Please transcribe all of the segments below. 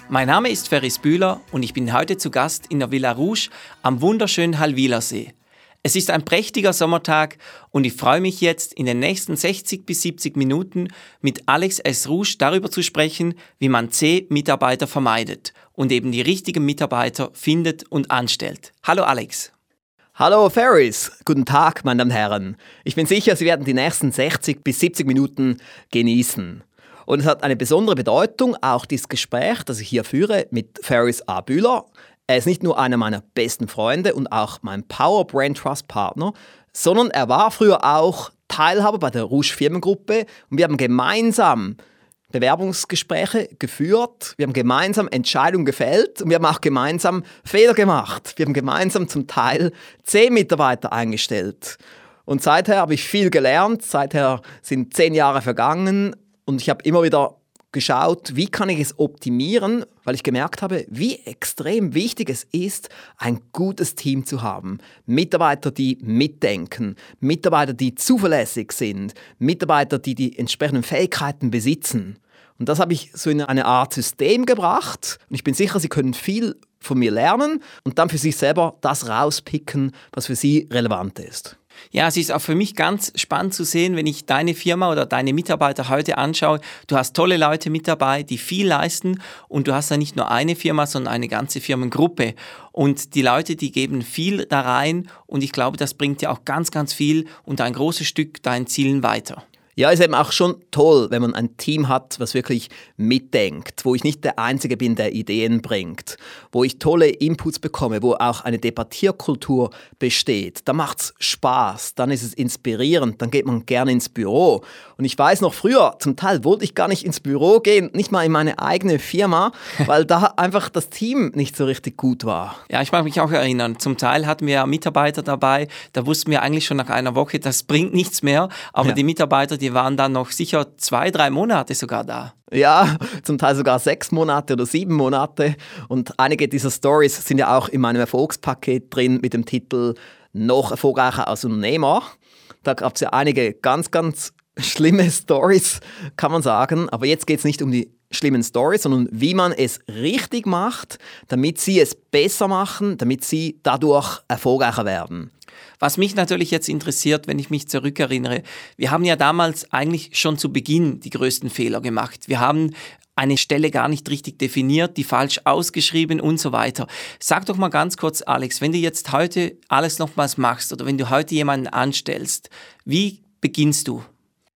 Mein Name ist Ferris Bühler und ich bin heute zu Gast in der Villa Rouge am wunderschönen Hallwilersee. Es ist ein prächtiger Sommertag und ich freue mich jetzt in den nächsten 60 bis 70 Minuten mit Alex S. Rouge darüber zu sprechen, wie man C-Mitarbeiter vermeidet und eben die richtigen Mitarbeiter findet und anstellt. Hallo Alex. Hallo Ferris, guten Tag meine Damen und Herren. Ich bin sicher, Sie werden die nächsten 60 bis 70 Minuten genießen. Und es hat eine besondere Bedeutung, auch dieses Gespräch, das ich hier führe mit Ferris A. Bühler. Er ist nicht nur einer meiner besten Freunde und auch mein Power Brand Trust Partner, sondern er war früher auch Teilhaber bei der Rouge Firmengruppe und wir haben gemeinsam Bewerbungsgespräche geführt, wir haben gemeinsam Entscheidungen gefällt und wir haben auch gemeinsam Fehler gemacht. Wir haben gemeinsam zum Teil 10 Mitarbeiter eingestellt. Und seither habe ich viel gelernt, seither sind 10 Jahre vergangen und ich habe immer wieder geschaut, wie kann ich es optimieren, weil ich gemerkt habe, wie extrem wichtig es ist, ein gutes Team zu haben. Mitarbeiter, die mitdenken, Mitarbeiter, die zuverlässig sind, Mitarbeiter, die die entsprechenden Fähigkeiten besitzen. Und das habe ich so in eine Art System gebracht und ich bin sicher, Sie können viel von mir lernen und dann für sich selber das rauspicken, was für Sie relevant ist. Ja, es ist auch für mich ganz spannend zu sehen, wenn ich deine Firma oder deine Mitarbeiter heute anschaue. Du hast tolle Leute mit dabei, die viel leisten und du hast ja nicht nur eine Firma, sondern eine ganze Firmengruppe. Und die Leute, die geben viel da rein und ich glaube, das bringt dir auch ganz, ganz viel und ein großes Stück deinen Zielen weiter. Ja, ist eben auch schon toll, wenn man ein Team hat, was wirklich mitdenkt, wo ich nicht der Einzige bin, der Ideen bringt, wo ich tolle Inputs bekomme, wo auch eine Debattierkultur besteht. Da macht's Spaß, dann ist es inspirierend, dann geht man gerne ins Büro. Und ich weiß noch früher, zum Teil wollte ich gar nicht ins Büro gehen, nicht mal in meine eigene Firma, weil da einfach das Team nicht so richtig gut war. Ja, ich mag mich auch erinnern. Zum Teil hatten wir Mitarbeiter dabei, da wussten wir eigentlich schon nach einer Woche, das bringt nichts mehr, aber ja. Die Mitarbeiter, die waren dann noch sicher 2-3 Monate sogar da. Ja, zum Teil sogar 6 Monate oder 7 Monate. Und einige dieser Stories sind ja auch in meinem Erfolgspaket drin mit dem Titel «Noch erfolgreicher als Unternehmer». Da gab es ja einige ganz, ganz schlimme Stories, kann man sagen. Aber jetzt geht es nicht um die schlimmen Stories, sondern wie man es richtig macht, damit Sie es besser machen, damit Sie dadurch erfolgreicher werden. Was mich natürlich jetzt interessiert, wenn ich mich zurückerinnere, wir haben ja damals eigentlich schon zu Beginn die größten Fehler gemacht. Wir haben eine Stelle gar nicht richtig definiert, die falsch ausgeschrieben und so weiter. Sag doch mal ganz kurz, Alex, wenn du jetzt heute alles nochmals machst oder wenn du heute jemanden anstellst, wie beginnst du?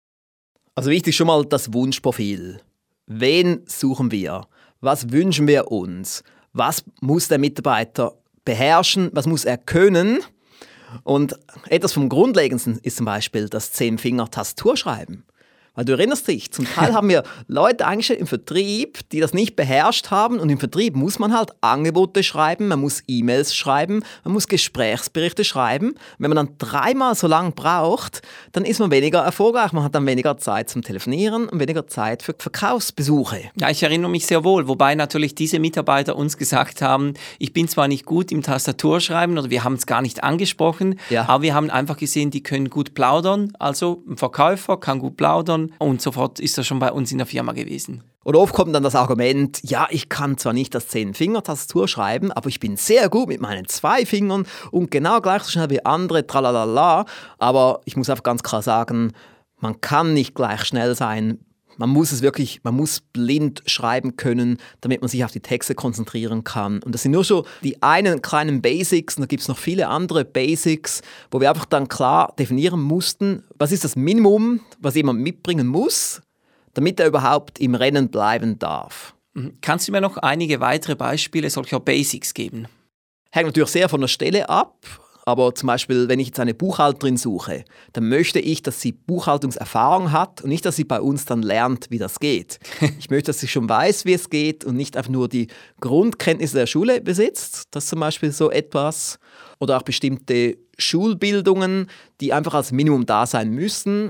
Also wichtig schon mal das Wunschprofil. Wen suchen wir? Was wünschen wir uns? Was muss der Mitarbeiter beherrschen? Was muss er können? Und etwas vom Grundlegendsten ist zum Beispiel das 10-Finger-Tastaturschreiben. Weil du erinnerst dich, zum Teil haben wir Leute eingestellt im Vertrieb, die das nicht beherrscht haben. Und im Vertrieb muss man halt Angebote schreiben, man muss E-Mails schreiben, man muss Gesprächsberichte schreiben. Wenn man dann 3-mal so lang braucht, dann ist man weniger erfolgreich. Man hat dann weniger Zeit zum Telefonieren und weniger Zeit für Verkaufsbesuche. Ja, ich erinnere mich sehr wohl. Wobei natürlich diese Mitarbeiter uns gesagt haben, ich bin zwar nicht gut im Tastaturschreiben oder wir haben es gar nicht angesprochen, ja. Aber wir haben einfach gesehen, die können gut plaudern. Also ein Verkäufer kann gut plaudern. Und sofort ist er schon bei uns in der Firma gewesen. Oder oft kommt dann das Argument, ja, ich kann zwar nicht das 10-Finger-Tastatur schreiben, aber ich bin sehr gut mit meinen 2 Fingern und genau gleich so schnell wie andere, tralalala. Aber ich muss einfach ganz klar sagen, man kann nicht gleich schnell sein. Man muss blind schreiben können, damit man sich auf die Texte konzentrieren kann. Und das sind nur schon die einen kleinen Basics und da gibt es noch viele andere Basics, wo wir einfach dann klar definieren mussten, was ist das Minimum, was jemand mitbringen muss, damit er überhaupt im Rennen bleiben darf. Kannst du mir noch einige weitere Beispiele solcher Basics geben? Hängt natürlich sehr von der Stelle ab. Aber zum Beispiel, wenn ich jetzt eine Buchhalterin suche, dann möchte ich, dass sie Buchhaltungserfahrung hat und nicht, dass sie bei uns dann lernt, wie das geht. Ich möchte, dass sie schon weiß, wie es geht und nicht einfach nur die Grundkenntnisse der Schule besitzt. Das ist zum Beispiel so etwas. Oder auch bestimmte Schulbildungen, die einfach als Minimum da sein müssen.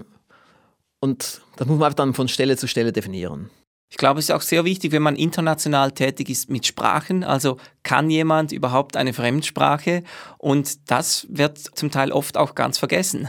Und das muss man einfach dann von Stelle zu Stelle definieren. Ich glaube, es ist auch sehr wichtig, wenn man international tätig ist mit Sprachen. Also kann jemand überhaupt eine Fremdsprache? Und das wird zum Teil oft auch ganz vergessen.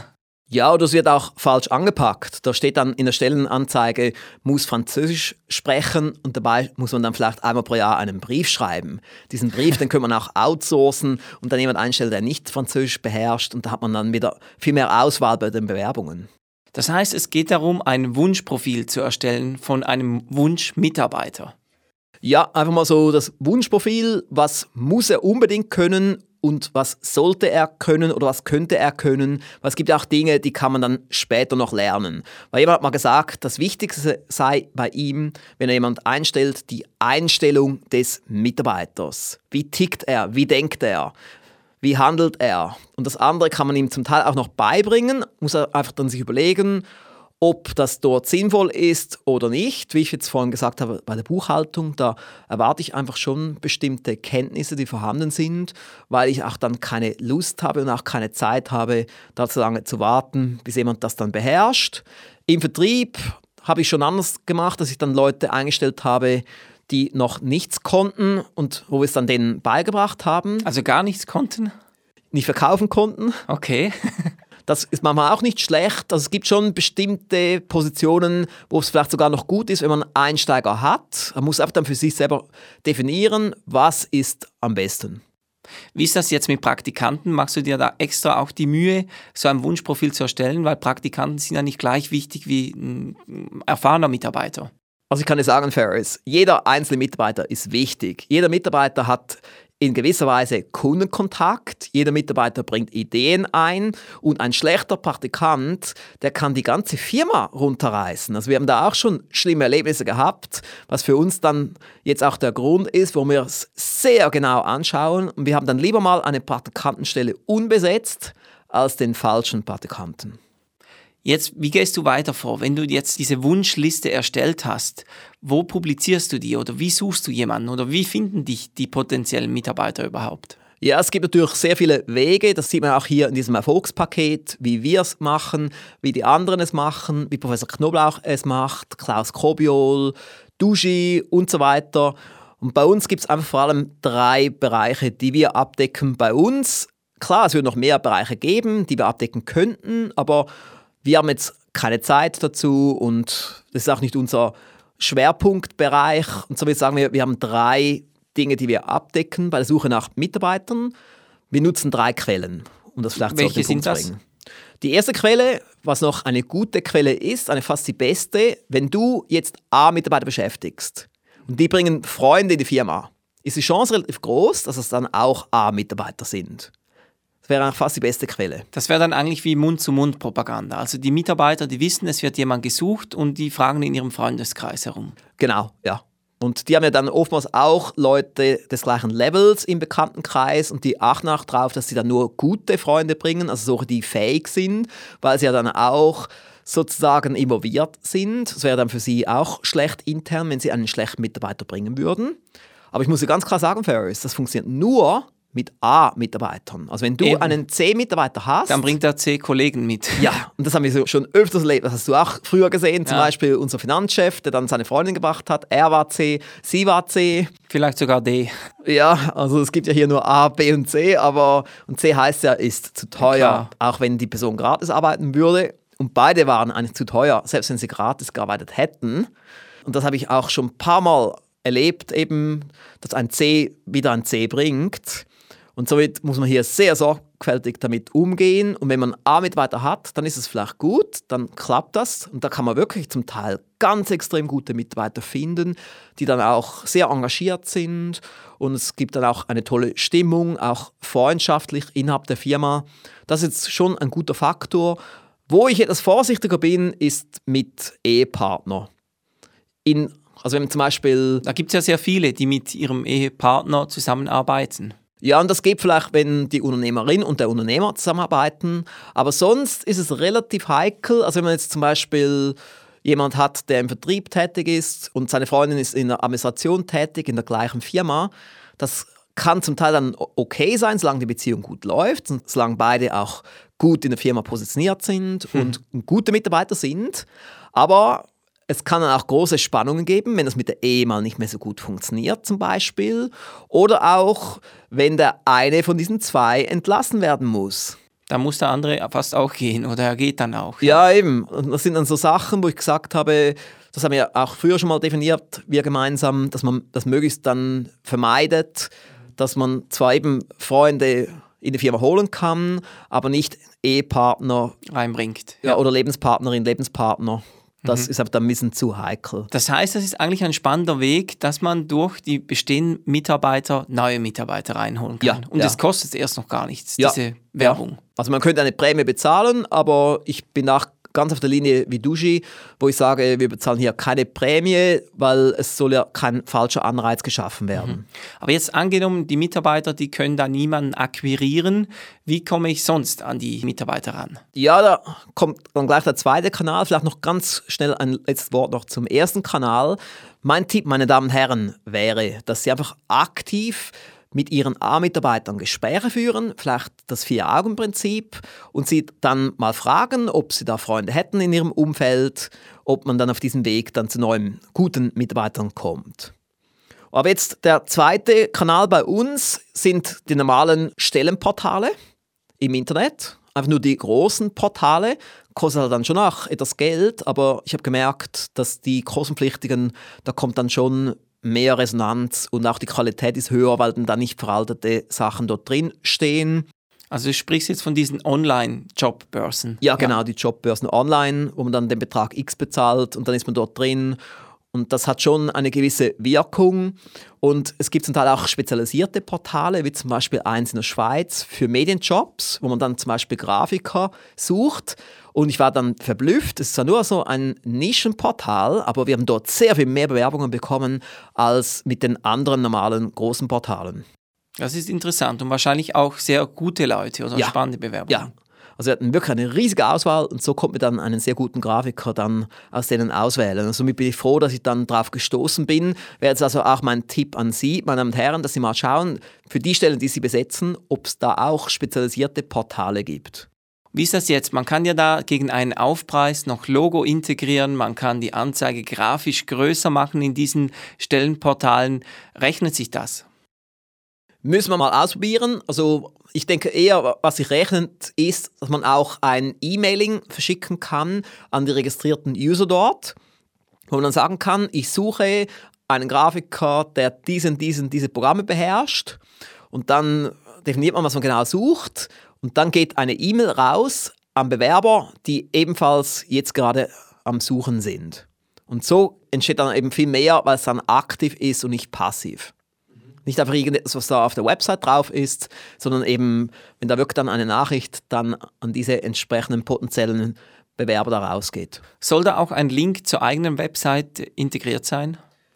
Ja, oder es wird auch falsch angepackt. Da steht dann in der Stellenanzeige, muss Französisch sprechen und dabei muss man dann vielleicht einmal pro Jahr einen Brief schreiben. Diesen Brief, den kann man auch outsourcen und dann jemand einstellen, der nicht Französisch beherrscht und da hat man dann wieder viel mehr Auswahl bei den Bewerbungen. Das heißt, es geht darum, ein Wunschprofil zu erstellen von einem Wunschmitarbeiter. Ja, einfach mal so das Wunschprofil, was muss er unbedingt können und was sollte er können oder was könnte er können. Weil es gibt ja auch Dinge, die kann man dann später noch lernen. Weil jemand hat mal gesagt, das Wichtigste sei bei ihm, wenn er jemand einstellt, die Einstellung des Mitarbeiters. Wie tickt er? Wie denkt er? Wie handelt er? Und das andere kann man ihm zum Teil auch noch beibringen, muss er einfach dann sich überlegen, ob das dort sinnvoll ist oder nicht. Wie ich jetzt vorhin gesagt habe, bei der Buchhaltung, da erwarte ich einfach schon bestimmte Kenntnisse, die vorhanden sind, weil ich auch dann keine Lust habe und auch keine Zeit habe, da so lange zu warten, bis jemand das dann beherrscht. Im Vertrieb habe ich schon anders gemacht, dass ich dann Leute eingestellt habe, die noch nichts konnten und wo wir es dann denen beigebracht haben. Also gar nichts konnten? Nicht verkaufen konnten. Okay. Das ist manchmal auch nicht schlecht. Also es gibt schon bestimmte Positionen, wo es vielleicht sogar noch gut ist, wenn man einen Einsteiger hat. Man muss einfach dann für sich selber definieren, was ist am besten. Wie ist das jetzt mit Praktikanten? Machst du dir da extra auch die Mühe, so ein Wunschprofil zu erstellen? Weil Praktikanten sind ja nicht gleich wichtig wie ein erfahrener Mitarbeiter. Also ich kann dir sagen, Ferris, jeder einzelne Mitarbeiter ist wichtig. Jeder Mitarbeiter hat in gewisser Weise Kundenkontakt, jeder Mitarbeiter bringt Ideen ein und ein schlechter Praktikant, der kann die ganze Firma runterreißen. Also wir haben da auch schon schlimme Erlebnisse gehabt, was für uns dann jetzt auch der Grund ist, wo wir es sehr genau anschauen und wir haben dann lieber mal eine Praktikantenstelle unbesetzt als den falschen Praktikanten. Jetzt, wie gehst du weiter vor? Wenn du jetzt diese Wunschliste erstellt hast, wo publizierst du die oder wie suchst du jemanden oder wie finden dich die potenziellen Mitarbeiter überhaupt? Ja, es gibt natürlich sehr viele Wege, das sieht man auch hier in diesem Erfolgspaket, wie wir es machen, wie die anderen es machen, wie Professor Knoblauch es macht, Klaus Kobiol, Duschi und so weiter. Und bei uns gibt es einfach vor allem 3 Bereiche, die wir abdecken bei uns. Klar, es wird noch mehr Bereiche geben, die wir abdecken könnten, aber wir haben jetzt keine Zeit dazu und das ist auch nicht unser Schwerpunktbereich. Und so würde ich sagen, wir haben 3 Dinge, die wir abdecken bei der Suche nach Mitarbeitern. Wir nutzen 3 Quellen, um das vielleicht Welche zu auf den Punkt sind zu bringen. Die erste Quelle, was noch eine gute Quelle ist, eine fast die beste, wenn du jetzt A-Mitarbeiter beschäftigst und die bringen Freunde in die Firma, ist die Chance relativ groß, dass es dann auch A-Mitarbeiter sind. Das wäre fast die beste Quelle. Das wäre dann eigentlich wie Mund-zu-Mund-Propaganda. Also die Mitarbeiter, die wissen, es wird jemand gesucht und die fragen in ihrem Freundeskreis herum. Genau, ja. Und die haben ja dann oftmals auch Leute des gleichen Levels im Bekanntenkreis und die achten auch darauf, dass sie dann nur gute Freunde bringen, also solche, die fähig sind, weil sie ja dann auch sozusagen involviert sind. Das wäre dann für sie auch schlecht intern, wenn sie einen schlechten Mitarbeiter bringen würden. Aber ich muss dir ganz klar sagen, Ferris, das funktioniert nur mit A-Mitarbeitern. Also wenn du einen C-Mitarbeiter hast... Dann bringt er C-Kollegen mit. Ja, und das haben wir so schon öfters erlebt. Das hast du auch früher gesehen. Zum Beispiel unser Finanzchef, der dann seine Freundin gebracht hat. Er war C, sie war C. Vielleicht sogar D. Ja, also es gibt ja hier nur A, B und C. Und C heißt ja, ist zu teuer. Klar. Auch wenn die Person gratis arbeiten würde. Und beide waren eigentlich zu teuer, selbst wenn sie gratis gearbeitet hätten. Und das habe ich auch schon ein paar Mal erlebt, eben, dass ein C wieder ein C bringt. Und somit muss man hier sehr sorgfältig damit umgehen. Und wenn man A-Mitarbeiter hat, dann ist es vielleicht gut, dann klappt das. Und da kann man wirklich zum Teil ganz extrem gute Mitarbeiter finden, die dann auch sehr engagiert sind. Und es gibt dann auch eine tolle Stimmung, auch freundschaftlich innerhalb der Firma. Das ist jetzt schon ein guter Faktor. Wo ich etwas vorsichtiger bin, ist mit Ehepartner. Also wenn man zum Beispiel... Da gibt es ja sehr viele, die mit ihrem Ehepartner zusammenarbeiten. Ja, und das geht vielleicht, wenn die Unternehmerin und der Unternehmer zusammenarbeiten. Aber sonst ist es relativ heikel. Also wenn man jetzt zum Beispiel jemand hat, der im Vertrieb tätig ist und seine Freundin ist in der Administration tätig, in der gleichen Firma, das kann zum Teil dann okay sein, solange die Beziehung gut läuft und solange beide auch gut in der Firma positioniert sind und gute Mitarbeiter sind. Aber es kann dann auch große Spannungen geben, wenn das mit der Ehe mal nicht mehr so gut funktioniert zum Beispiel. Oder auch, wenn der eine von diesen 2 entlassen werden muss. Da muss der andere fast auch gehen oder er geht dann auch. Ja, eben. Und das sind dann so Sachen, wo ich gesagt habe, das haben wir auch früher schon mal definiert, wir gemeinsam, dass man das möglichst dann vermeidet, dass man zwar eben Freunde in die Firma holen kann, aber nicht Ehepartner reinbringt. Ja, oder Lebenspartnerin, Lebenspartner. Das ist aber dann ein bisschen zu heikel. Das heißt, das ist eigentlich ein spannender Weg, dass man durch die bestehenden Mitarbeiter neue Mitarbeiter reinholen kann. Und das kostet erst noch gar nichts, diese Werbung. Ja. Also man könnte eine Prämie bezahlen, aber ich bin auch ganz auf der Linie wie Duschi, wo ich sage, wir bezahlen hier keine Prämie, weil es soll ja kein falscher Anreiz geschaffen werden. Aber jetzt angenommen, die Mitarbeiter, die können da niemanden akquirieren. Wie komme ich sonst an die Mitarbeiter ran? Ja, da kommt dann gleich der zweite Kanal. Vielleicht noch ganz schnell ein letztes Wort noch zum ersten Kanal. Mein Tipp, meine Damen und Herren, wäre, dass Sie einfach aktiv mit Ihren A-Mitarbeitern Gespräche führen, vielleicht das 4-Augen-Prinzip und sie dann mal fragen, ob sie da Freunde hätten in ihrem Umfeld, ob man dann auf diesem Weg dann zu neuen, guten Mitarbeitern kommt. Aber jetzt der zweite Kanal bei uns sind die normalen Stellenportale im Internet, einfach nur die großen Portale, kostet halt dann schon auch etwas Geld, aber ich habe gemerkt, dass die Kostenpflichtigen, da kommt dann schon mehr Resonanz und auch die Qualität ist höher, weil dann da nicht veraltete Sachen dort drin stehen. Also du sprichst jetzt von diesen Online-Jobbörsen. Ja, genau, die Jobbörsen online, wo man dann den Betrag X bezahlt und dann ist man dort drin. Und das hat schon eine gewisse Wirkung. Und es gibt zum Teil auch spezialisierte Portale, wie zum Beispiel eins in der Schweiz für Medienjobs, wo man dann zum Beispiel Grafiker sucht. Und ich war dann verblüfft. Es ist zwar nur so ein Nischenportal, aber wir haben dort sehr viel mehr Bewerbungen bekommen als mit den anderen normalen großen Portalen. Das ist interessant und wahrscheinlich auch sehr gute Leute oder spannende Bewerbungen. Ja. Also wir hatten wirklich eine riesige Auswahl und so konnte man dann einen sehr guten Grafiker dann aus denen auswählen. Und somit bin ich froh, dass ich dann darauf gestoßen bin. Wäre jetzt also auch mein Tipp an Sie, meine Damen und Herren, dass Sie mal schauen, für die Stellen, die Sie besetzen, ob es da auch spezialisierte Portale gibt. Wie ist das jetzt? Man kann ja da gegen einen Aufpreis noch Logo integrieren, man kann die Anzeige grafisch größer machen in diesen Stellenportalen. Rechnet sich das? Müssen wir mal ausprobieren. Also ich denke eher, was sich rechnet, ist, dass man auch ein E-Mailing verschicken kann an die registrierten User dort, wo man dann sagen kann, ich suche einen Grafiker, der diese Programme beherrscht und dann definiert man, was man genau sucht und dann geht eine E-Mail raus an Bewerber, die ebenfalls jetzt gerade am Suchen sind. Und so entsteht dann eben viel mehr, weil es dann aktiv ist und nicht passiv. Nicht einfach irgendetwas, was da auf der Website drauf ist, sondern eben, wenn da wirklich dann eine Nachricht dann an diese entsprechenden potenziellen Bewerber da rausgeht. Soll da auch ein Link zur eigenen Website integriert sein?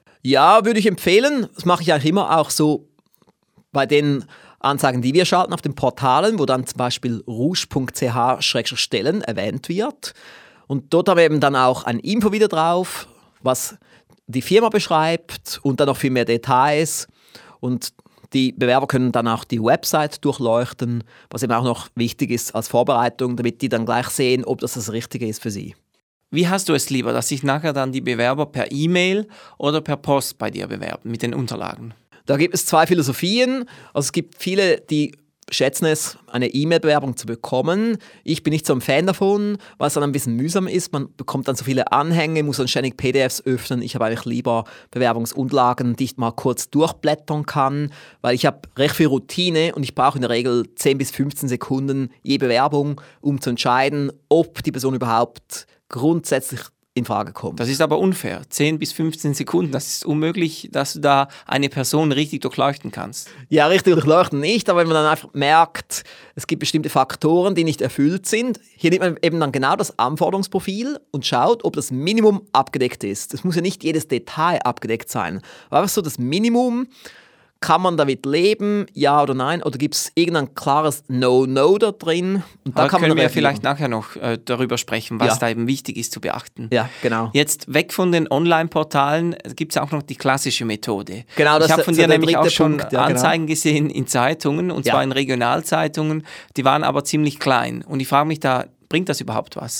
Ja, würde ich empfehlen. Das mache ich eigentlich immer auch so bei den Anzeigen, die wir schalten auf den Portalen, wo dann zum Beispiel rouge.ch/Stellen erwähnt wird. Und dort haben wir eben dann auch ein Info wieder drauf, was die Firma beschreibt und dann noch viel mehr Details. Und die Bewerber können dann auch die Website durchleuchten, was eben auch noch wichtig ist als Vorbereitung, damit die dann gleich sehen, ob das Richtige ist für sie. Wie hast du es lieber, dass sich nachher dann die Bewerber per E-Mail oder per Post bei dir bewerben mit den Unterlagen? Da gibt es zwei Philosophien. Also es gibt viele, die schätzen es, eine E-Mail-Bewerbung zu bekommen. Ich bin nicht so ein Fan davon, weil es dann ein bisschen mühsam ist. Man bekommt dann so viele Anhänge, muss dann ständig PDFs öffnen. Ich habe eigentlich lieber Bewerbungsunterlagen, die ich mal kurz durchblättern kann, weil ich habe recht viel Routine und ich brauche in der Regel 10 bis 15 Sekunden je Bewerbung, um zu entscheiden, ob die Person überhaupt grundsätzlich in Frage kommt. Das ist aber unfair. 10 bis 15 Sekunden, das ist unmöglich, dass du da eine Person richtig durchleuchten kannst. Ja, richtig durchleuchten nicht, aber wenn man dann einfach merkt, es gibt bestimmte Faktoren, die nicht erfüllt sind, hier nimmt man eben dann genau das Anforderungsprofil und schaut, ob das Minimum abgedeckt ist. Es muss ja nicht jedes Detail abgedeckt sein, aber einfach so das Minimum. Kann man damit leben, ja oder nein? Oder gibt es irgendein klares No-No da drin? Und da können wir vielleicht nachher noch darüber sprechen, was da eben wichtig ist zu beachten. Ja, genau. Jetzt weg von den Online-Portalen gibt es auch noch die klassische Methode. Genau, ich habe von dir nämlich auch schon Punkt, Anzeigen gesehen in Zeitungen, und zwar in Regionalzeitungen. Die waren aber ziemlich klein. Und ich frage mich da, bringt das überhaupt was?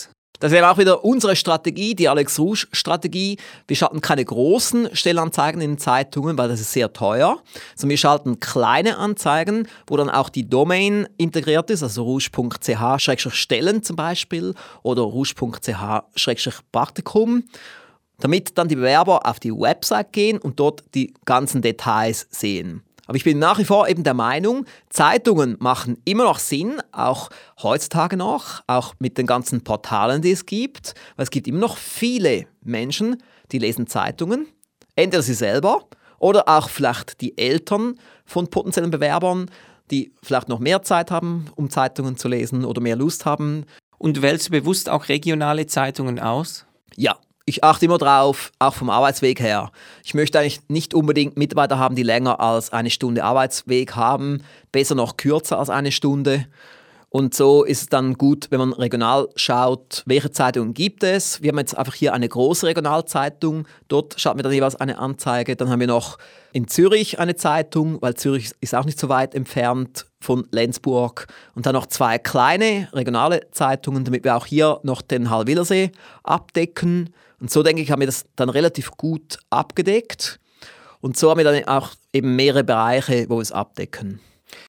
Das wäre auch wieder unsere Strategie, die Alex Rouge-Strategie. Wir schalten keine großen Stellenanzeigen in den Zeitungen, weil das ist sehr teuer. Sondern wir schalten kleine Anzeigen, wo dann auch die Domain integriert ist, also rouge.ch/stellen zum Beispiel oder rouge.ch/praktikum, damit dann die Bewerber auf die Website gehen und dort die ganzen Details sehen. Aber ich bin nach wie vor eben der Meinung, Zeitungen machen immer noch Sinn, auch heutzutage noch, auch mit den ganzen Portalen, die es gibt. Weil es gibt immer noch viele Menschen, die lesen Zeitungen, entweder sie selber oder auch vielleicht die Eltern von potenziellen Bewerbern, die vielleicht noch mehr Zeit haben, um Zeitungen zu lesen oder mehr Lust haben. Und wählst du bewusst auch regionale Zeitungen aus? Ja. Ich achte immer drauf, auch vom Arbeitsweg her. Ich möchte eigentlich nicht unbedingt Mitarbeiter haben, die länger als eine Stunde Arbeitsweg haben, besser noch kürzer als eine Stunde. Und so ist es dann gut, wenn man regional schaut, welche Zeitungen gibt es. Wir haben jetzt einfach hier eine große Regionalzeitung, dort schaut mir dann jeweils eine Anzeige. Dann haben wir noch in Zürich eine Zeitung, weil Zürich ist auch nicht so weit entfernt von Lenzburg. Und dann noch 2 kleine regionale Zeitungen, damit wir auch hier noch den Hallwilersee abdecken. Und so denke ich, haben wir das dann relativ gut abgedeckt. Und so haben wir dann auch eben mehrere Bereiche, wo wir es abdecken.